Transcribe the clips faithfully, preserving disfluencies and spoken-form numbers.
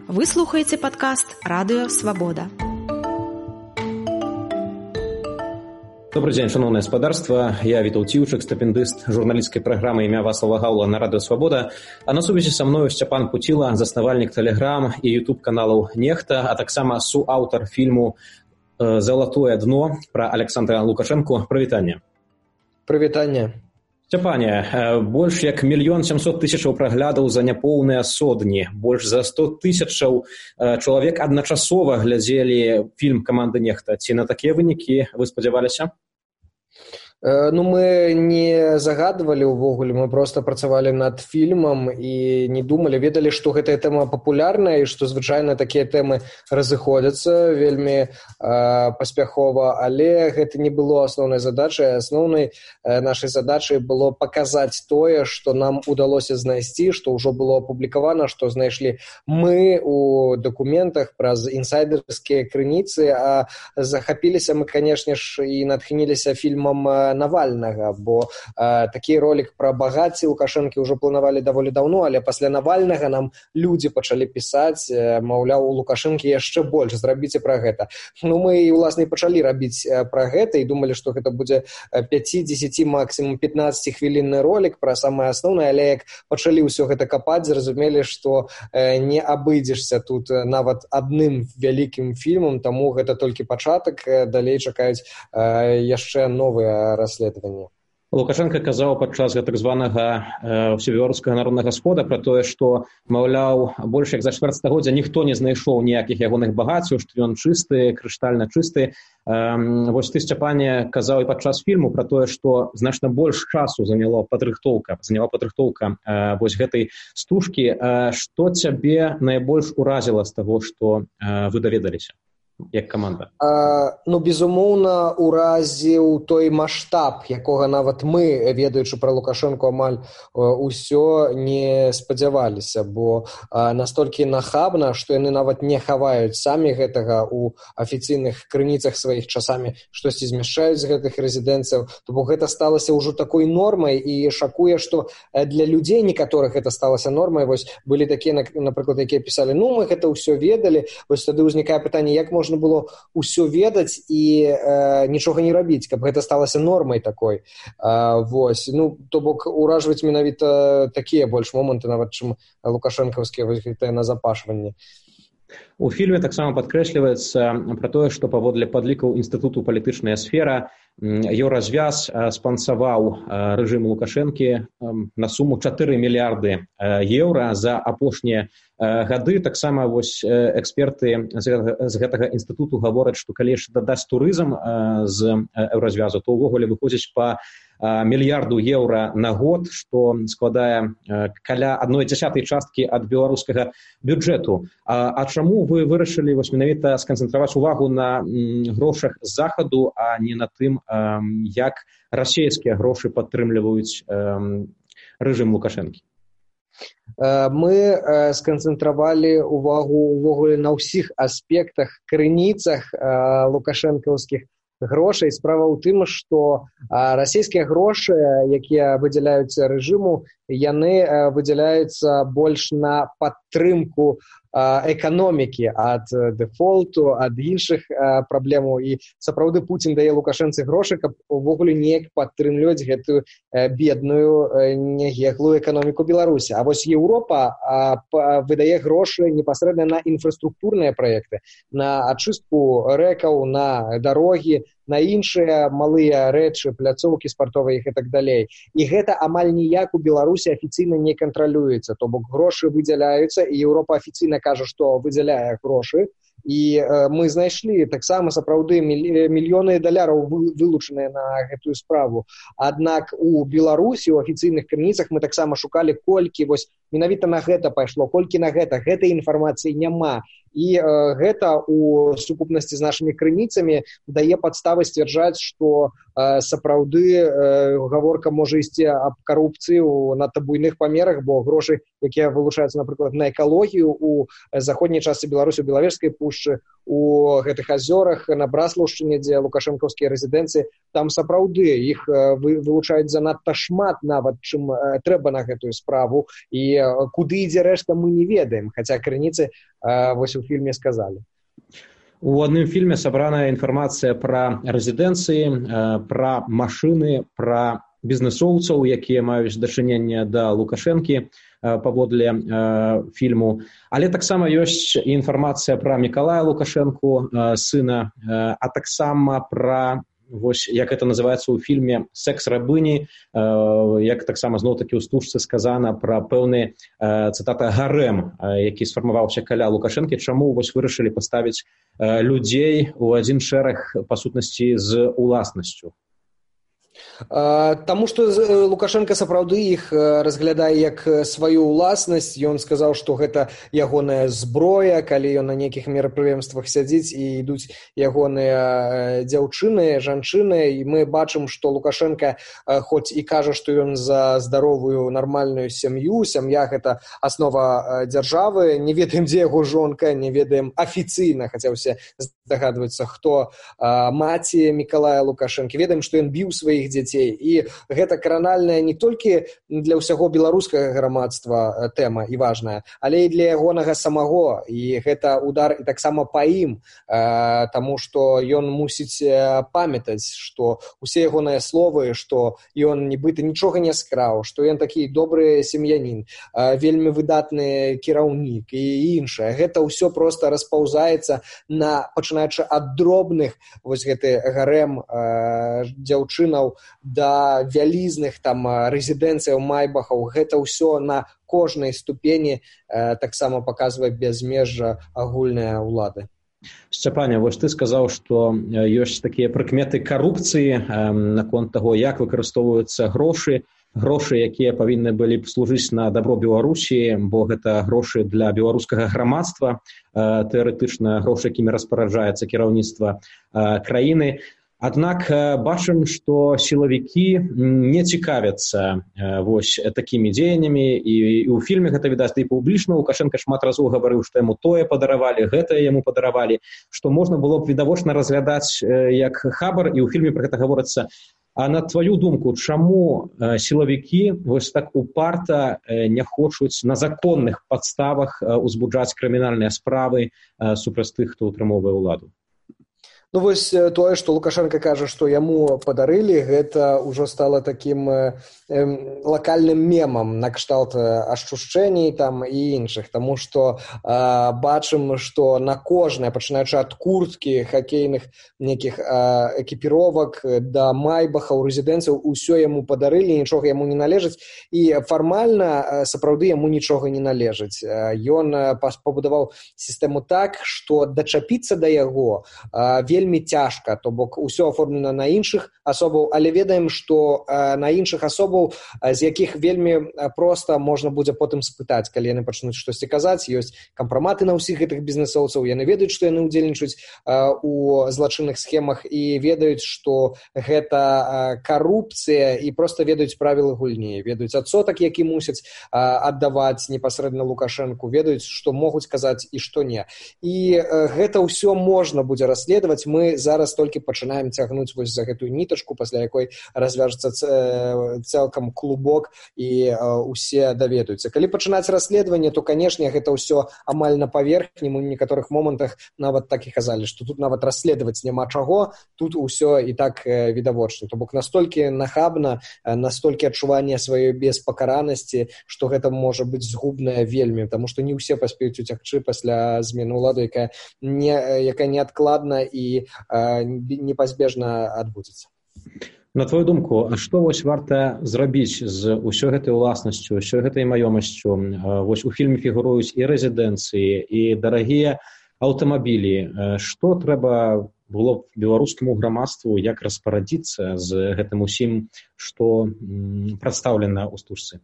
Вы слухаеце падкаст «Радыё Свабода». Добрый день, шановное господарство. Я Витал Тиўчык, стипендист журналистской программы «Імя Вацлава Гаўла» на Радио Свобода. А на сувязі со мною Сцяпан Пуціла, заснавальнік Телеграм и YouTube каналаў Нехта, а таксама суаўтар фільму «Золотое дно» про Александра Лукашенко. Прывітанне. Прывітанне. Сцяпане, больш як мільён сямсот тысячаў праглядаў за няпоўныя сотні, больш за сто тысячаў чалавек адначасова глядзелі фільм «Каманда Нехта». Ці на такія вынікі вы спадзяваліся? Ну, мы не загадывалі ўвогуле, мы просто працавалі над фільмам і не думалі, ведалі, што гэтая тэма папулярная і што звычайна такія тэмы разыходзяцца вельмі э, паспяхова, але гэта не было асноўнай задачай. Асноўнай э, нашай задачай было паказаць тое, што нам удалося знайсці, што ўжо было апублікавана, што знайшлі мы у дакументах праз інсайдерскія крыніцы, а захапіліся мы, канешне ж, і натхніліся фільмам Навальнага, бо э, такі ролик пра багацце Лукашэнкі ўжо планавалі даволі даўно, але пасля Навальнага нам людзі пачалі пісаць, э, маўляў, у Лукашэнкі яшчэ больш, зрабіце пра гэта. Ну, мы, уласна, і пачалі рабіць э, пра гэта і думалі, што гэта будзе пяць, дзесяць, максімум пятнаццаць хвілінны ролик пра самае асноўнае, але як пачалі ўсё гэта капаць, зразумелі, што э, не абыдзешся тут нават адным вялікім фільмам, таму гэта толькі пачатак, э, далей чакаюць э, яшчэ новыя расследаванне. Лукашенко казаў падчас так званага э, ўсебеларускага народнага схода пра тое, што, маўляў, больш як за чвэрць стагоддзя ніхто не знайшоў ніякіх ягоных багаццяў, што ён чысты, крыштальна чысты. Э, вось ты, Сцяпане, казаў і падчас фільму пра тое, што значна больш часу заняла падрыхтоўка, заняла падрыхтоўка э, вось гэтай стужкі. Э, што цябе найбольш уразіла з таго, што э, вы даведаліся? Як каманда? А, ну, безумоўна, уразіў той маштаб, якога нават мы, ведаючы пра Лукашэнку, амаль усё не спадзяваліся, бо а, настолькі нахабна, што яны нават не хаваюць самі гэтага ў афіцыйных крыніцах сваіх, часамі штосьці змяшчаюць з гэтых рэзідэнцыяў, то бок гэта сталася ўжо такой нормай і шакуе, што для людзей некаторых гэта сталася нормай. Вось былі такія, напрыклад, якія пісалі, ну, мы гэта ўсё ведалі, вось тады ўзнікае пытанне, як можна можна было ўсё ведаць і э, нічога не рабіць, каб гэта сталася нормай такой. Э, вось. Ну, то бок уражваць менавіта такія больш моманты, нават чым лукашэнкаўскія вось гэтыя назапашванні. У фільме таксама падкрэсліваецца пра тое, што паводле падлікаў Інстытуту палітычная сфера еўразвяз спансаваў рэжым Лукашэнкі на суму чатыры мільярды еўра за апошнія гады. Таксама вось эксперты з гэтага інстытуту гавораць, што калі яшчэ дадаць турызм з еўразвязу, то ўвогуле выходзіць па мільярду еўра на год, што складае каля адной дзясятай часткі ад беларускага бюджэту. А, а чаму вы вырашылі вось менавіта сканцэнтраваць увагу на грошах з захаду, а не на тым, як расійскія грошы падтрымліваюць рэжым Лукашэнкі? Мы сканцэнтравалі увагу увогуле на ўсіх аспектах, крыніцах лукашэнкаўскіх грошай. Справа ў тым, што расійскія грошы, якія выдзяляюцца рэжыму, яны выдзяляюцца больш на падтрымку эканомікі ад дэфолту, ад іншых праблемаў. І сапраўды Пуцін дае Лукашэнцы грошы, каб увогуле неяк падтрымліваць гэтую бедную, нягеглую эканоміку Беларусі. А вось Еўропа выдае грошы непасрэдна на інфраструктурныя праекты, на ачыстку рэкаў, на дарогі, на іншыя малыя рэчы, пляцоўкі спартовыя і так далей. І гэта амаль ніяк у Беларусі афіцыйна не кантралюецца. То бок грошы выдзяляюцца, і Еўропа афіцыйна кажа, што выдзяляе грошы. І э, мы знайшлі таксама сапраўды мільёны даляраў вылучаныя на гэтую справу. Аднак у Беларусі, у афіцыйных крыніцах мы таксама шукалі, колькі вось менавіта на гэта пайшло, колькі на гэта. Гэтай інфармацыі няма. І э, гэта у сукупнасці з нашымі крыніцамі дае падставы сцвярджаць, што э, сапраўды э, гаворка можа ісці аб карупцыі ў надта буйных памерах, бо грошы, якія вылучаюцца, напрыклад, на экалогію у заходняй частцы Беларусі, у Белавежскай пушчы, у гэтых азёрах на Браслаўшчыне, дзе лукашэнкаўскія рэзідэнцыі, там сапраўды іх вылучаюць занадта шмат нават, чым трэба на гэтую справу, і куды ідзе рэшта, мы не ведаем, хаця крыніцы вось у фільме сказалі. У адным фільме сабраная інфармацыя пра рэзідэнцыі, пра машыны, пра бізнесоўцаў, якія маюць дачыненне да Лукашэнкі паводле э, фільму. Але таксама ёсць і інфармацыя пра Мікалая Лукашэнку, э, сына, э, а таксама пра, вось, як это называецца ў фільме, секс-рабыні, э, як таксама зноў-такі ў стужцы сказана пра пэўны, э, цытата, гарэм, э, які сфармаваўся каля Лукашэнкі. Чаму вось вырашылі паставіць э, людзей у адзін шэраг, па сутнасці, з уласнасцю? Таму што Лукашенко сапраўды іх разглядае як сваю ўласнасць. Ён сказаў, што гэта ягоная зброя, калі ён на нейкіх мерапрыемствах сядзіць і ідуць ягоныя дзяўчыны, жанчыны. І мы бачым, што Лукашенко хоць і кажа, што ён за здаровую нармальную сям'ю, сям'я гэта аснова дзяржавы, не ведаем, дзе яго жонка, не ведаем афіцыйна, хаця ўсе здагадваюцца, хто маці Мікалая Лукашэнкі. Ведаем, што ён біў сваіх дзяцей. І гэта кранальная не толькі для ўсяго беларускага грамадства тэма і важная, але і для ягонага самого. І гэта удар і таксама па ім, э, таму што ён мусіць памятаць, што усе ягоныя словы, што ён нібыта нічога не скраў, што ён такі добры сем'янін, э, вельмі выдатны кіраўнік і іншае. Гэта ўсё проста распаўзаецца на, пачынаючы ад дробных, вось гэты гарэм э, дзяўчынаў, да вялізных там рэзідэнцыяў, майбахаў. Гэта ўсё на кожнай ступені э, таксама паказвае бязмежжа агульныя ўлады. Сцяпане, вось ты сказаў, што ёсць такія прыкметы карупцыі э, наконт таго, як выкарыстоўваюцца грошы, грошы, якія павінны былі б служыць на дабро Беларусі, бо гэта грошы для беларускага грамадства, э, тэарэтычна грошы, якімі распараджаецца кіраўніцтва э, краіны. Аднак бачым, што сілавікі не цікавяцца вось такімі дзеяннямі, і ў фільме гэта відаць, да і публічна. Лукашенко шмат разоў гаварыў, што яму тое падаравалі, гэтае яму падаравалі, што можна было б відавочна разглядаць як хабар, і ў фільме пра гэта гаворыцца. А на тваю думку, чаму сілавікі вось так упарта не хочуць на законных падставах узбуджаць крымінальныя справы супраць тых, хто ўтрымоўвае ўладу? Ну вось тое, што Лукашенко кажа, што яму падарылі, гэта ўжо стала такім э, лакальным мемам накшталт ашчушчэній там і іншых, таму што э, бачым, што на кожнае, пачынаючы ад курткі, хакейных нейкіх э, экіпіровак да майбахаў, рэзідэнцыяў, усё яму падарылі, нічога яму не належыць, і фармальна э, сапраўды яму нічога не належыць. Э, ён э, пабудаваў сістэму так, што дачапіцца да яго э, вельмі цяжка, то бок усё аформлена на іншых асобаў, але ведаем, што э, на іншых асобаў, э, з якіх вельмі проста можна будзе потым спытаць, калі яны пачнуць штосьці казаць. Ёсць кампраматы на ўсіх гэтых бізнесоўцаў, яны ведаюць, што яны ўдзельнічаюць э, у злачынных схемах і ведаюць, што гэта э, карупцыя, і проста ведаюць правілы гульні, ведаюць адсотак, які мусяць э, аддаваць непасрэдна Лукашэнку, ведаюць, што могуць казаць і што не. І э, гэта ўсё можна будзе расследаваць. Мы зараз толькі пачынаем цягнуць вось за гэтую нітачку, пасля якой развяжацца цэлкам клубок і усе даведаюцца. Калі пачынаць расследаванне, то, канешне, гэта ўсё амаль на паверхні. Мы ў некаторых момантах нават так і казалі, што тут нават расследаваць няма чаго, тут усё і так відавочна. То бок настолькі нахабна, настолькі адчуванне сваёй беспакаранасці, што гэта можа быць згубнае вельмі, таму што не ўсе паспеюць уцякчы пасля змены ўлады, якая не, якая неадкладна і непазбежна адбудзецца. На твою думку, а што вось варта зрабіць з усё гэтай уласнасцю, усё гэтай маёмасцю? Вось у фільме фігуруюць і рэзідэнцыі, і дарагія аўтамабілі. Што трэба было б беларускаму грамадству, як распарадзіцца з гэтым усім, што прадстаўлена ў стужцы?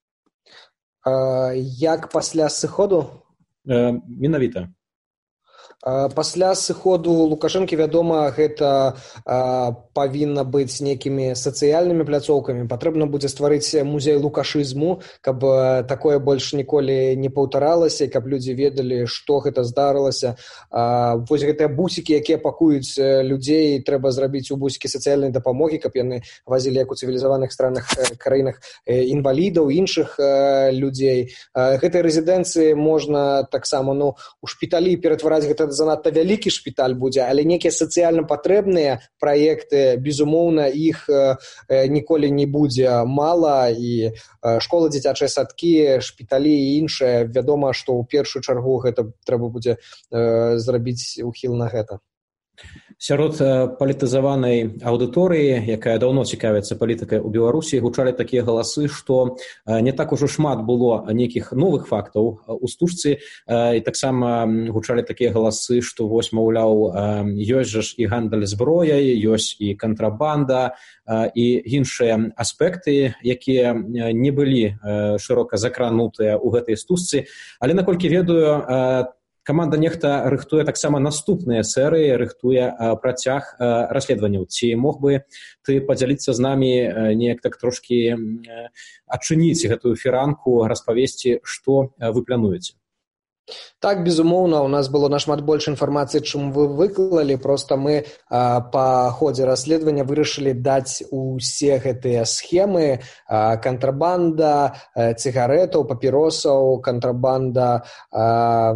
А, як пасля сыходу? Менавіта. Пасля сыходу Лукашэнкі, вядома, гэта павінна быць некімі сацыяльнымі пляцоўкамі. Патрэбна будзе стварыць музей лукашызму, каб такое больш ніколі не паўтаралася, каб людзі ведалі, што гэта здарылася. Вось гэтыя бусікі, якія пакуюць людзей, трэба зрабіць у бусікі сацыяльнай дапамогі, каб яны вазілі, як у цывілізаваных странах, краінах, інвалідаў, іншых людзей. Гэтай рэзідэнцыі можна таксама, ну, у шпіталі ператвараць, гэта занадта вялікі шпіталь будзе, але некія сацыяльна патрэбныя праекты, безумоўна, іх ніколі не будзе мала, і школы, дзіцячыя садкі, шпіталі і іншае, вядома, што ў першую чаргу гэта трэба будзе зрабіць ухіл на гэта. Сярод палітызаванай аўдыторыі, якая даўно цікавіцца палітыкай у Беларусі, гучалі такія галасы, што не так ужо шмат было нейкіх новых фактаў у стужцы, і таксама гучалі такія галасы, што вось, маўляў, ёсць жа ж і гандаль зброяй, ёсць і кантрабанда, і іншыя аспекты, якія не былі шырока закранутыя ў гэтай стужцы. Але, наколькі ведаю, каманда «Нехта» рыхтуе таксама наступныя серыі, рыхтуе працяг расследаванняў. Ці мог бы ты падзяліцца з намі, неяк так трошкі адчыніць гэтую фіранку, распавесці, што вы плануеце? Так, безумоўна, у нас было нашмат больш інфармацыі, чым вы выклалі. Проста мы а, па ходзе расследавання вырашылі даць усе гэтыя схемы, а, кантрабанда, а, цыгарэтаў, папіросаў, кантрабанда, а,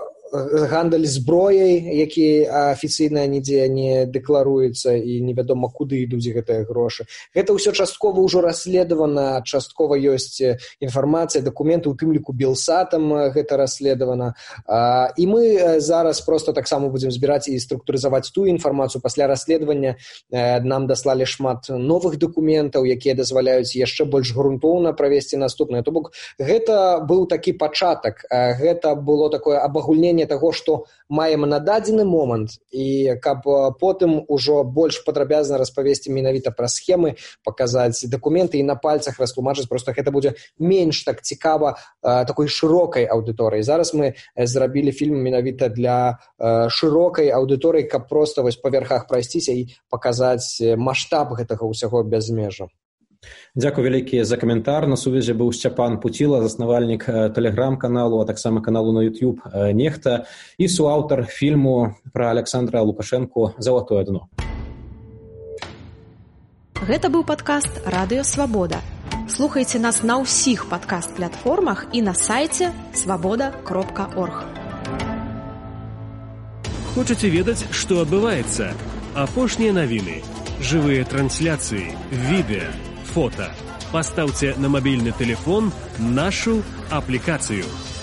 гандаль зброяй, які афіцыйна нідзе не дэкларуецца і невядома, куды ідуць гэтыя грошы. Гэта ўсё часткова ўжо расследавана, часткова ёсць інфармацыя, дакументы, у тым ліку Белсатам гэта расследавана. І мы зараз проста таксама будзем збіраць і структурызаваць тую інфармацыю. Пасля расследавання нам даслалі шмат новых дакументаў, якія дазваляюць яшчэ больш грунтоўна правесці наступнае. То бок, гэта быў такі пачатак, гэта было такое абагульненне таго, што маем на дадзены момант, і каб потым ужо больш падрабязна распавесці менавіта пра схемы, паказаць дакументы і на пальцах растлумачыць, проста гэта будзе менш так цікава такой шырокай аўдыторыі. Зараз мы зрабілі фільм менавіта для шырокай аўдыторыі, каб проста вось па верхах прайсціся і паказаць маштаб гэтага ўсяго бязмежа. Дзякуй вялікі за каментар. На сувязі быў Сцяпан Пуціла, заснавальнік тэлеграм-каналу, а таксама каналу на YouTube «Нехта» і суаўтар фільму пра Александра Лукашэнку «Залатое дно». Гэта быў падкаст «Радыё Свабода». Слухайце нас на ўсіх падкаст-платформах і на сайце свабода кропка орг. Хочаце ведаць, што адбываецца? Апошнія навіны, жывыя трансляцыі, відэа, фото. Пастаўце на мабільны тэлефон нашу аплікацыю.